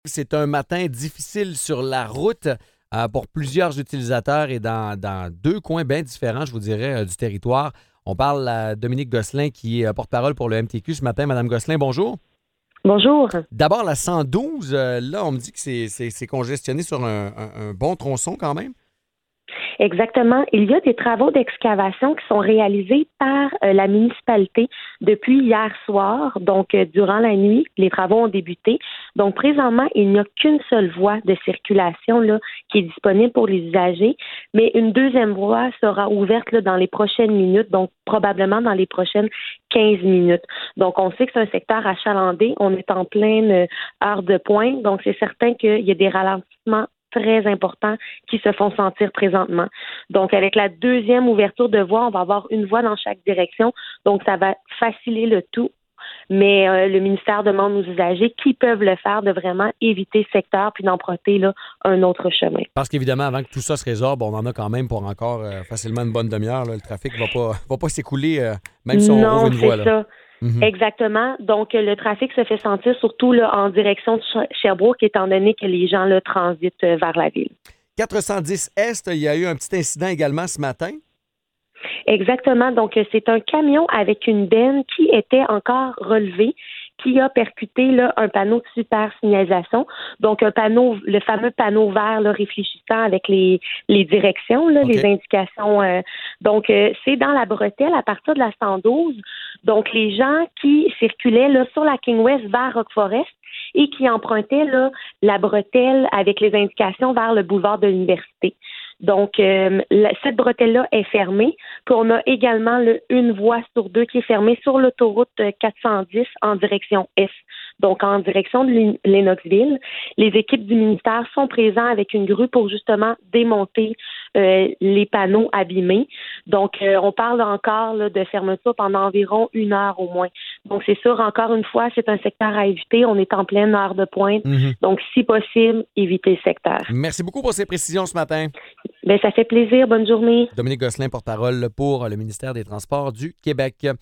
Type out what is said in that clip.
C'est un matin difficile sur la route pour plusieurs utilisateurs et dans deux coins bien différents, je vous dirais, du territoire. On parle à Dominique Gosselin qui est porte-parole pour le MTQ ce matin. Madame Gosselin, bonjour. Bonjour. D'abord, la 112, là, on me dit que c'est congestionné sur un bon tronçon quand même. Exactement. Il y a des travaux d'excavation qui sont réalisés par la municipalité depuis hier soir. Donc, durant la nuit, les travaux ont débuté. Donc, présentement, il n'y a qu'une seule voie de circulation là, qui est disponible pour les usagers, mais une deuxième voie sera ouverte là, dans les prochaines minutes, donc probablement dans les prochaines 15 minutes. Donc, on sait que c'est un secteur achalandé. On est en pleine heure de pointe. Donc, c'est certain qu'il y a des ralentissements très importants qui se font sentir présentement. Donc, avec la deuxième ouverture de voie, on va avoir une voie dans chaque direction. Donc, ça va faciliter le tout. Mais le ministère demande aux usagers qui peuvent le faire de vraiment éviter ce secteur puis d'emprunter là, un autre chemin. Parce qu'évidemment, avant que tout ça se résorbe, on en a quand même pour encore facilement une bonne demi-heure. Là. Le trafic va pas s'écouler, même si on rouvre Non, une voie. c'est Là. ça. Mhm. Exactement. Donc, le trafic se fait sentir surtout là, en direction de Sherbrooke, étant donné que les gens là, transitent vers la ville. 410 Est, il y a eu un petit incident également ce matin. Exactement. Donc, c'est un camion avec une benne qui était encore relevée, qui a percuté là, un panneau de super signalisation. Donc, un panneau, le fameux panneau vert là, réfléchissant avec les directions, là, OK. les indications. Donc, c'est dans la bretelle à partir de la 112. Donc, les gens qui circulaient là, sur la King West vers Rock Forest et qui empruntaient là, la bretelle avec les indications vers le boulevard de l'Université. Donc, cette bretelle-là est fermée. Puis on a également une voie sur deux qui est fermée sur l'autoroute 410 en direction Est, donc en direction de Lennoxville. Les équipes du ministère sont présentes avec une grue pour justement démonter les panneaux abîmés. Donc, on parle encore là, de fermeture pendant environ 1 heure au moins. Donc, c'est sûr, encore une fois, c'est un secteur à éviter. On est en pleine heure de pointe. Mhm. Donc, si possible, éviter le secteur. Merci beaucoup pour ces précisions ce matin. Bien, ça fait plaisir. Bonne journée. Dominique Gosselin, porte-parole pour le ministère des Transports du Québec.